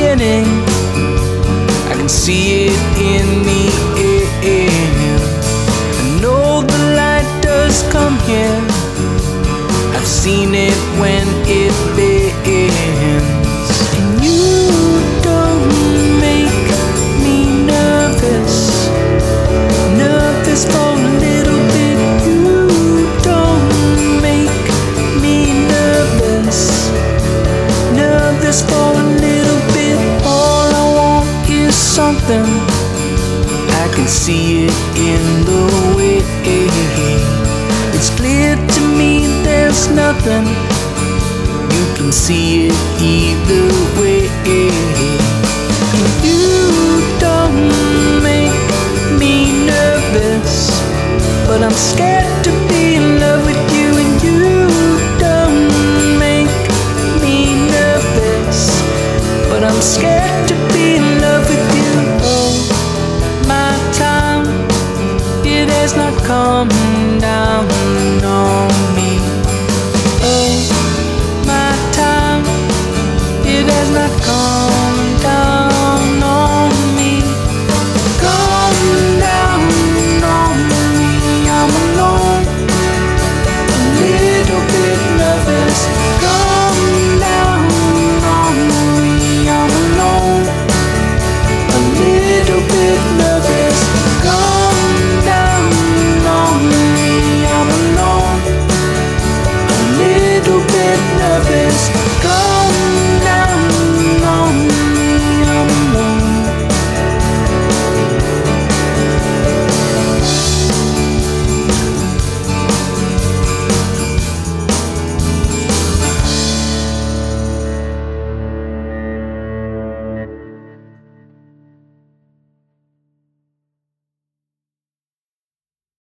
beginning. I can see it in the air. I know the light does come here. I've seen it when it bends. And you don't make me nervous, nervous for a little bit. You don't make me nervous, nervous for a little bit. All I want is something. I can see it in the way. It's clear to me there's nothing. You can see it either way. You don't make me nervous, but I'm scared to be in love with you. And you don't make me nervous, but I'm scared to be in love with you. Oh, my time, it has not come down on me. Oh, my time, it has not come down on me. Come down on me. I'm alone, a little bit nervous. Come down on me. I'm alone, a little bit nervous. Come down on me. I'm alone, a little bit nervous.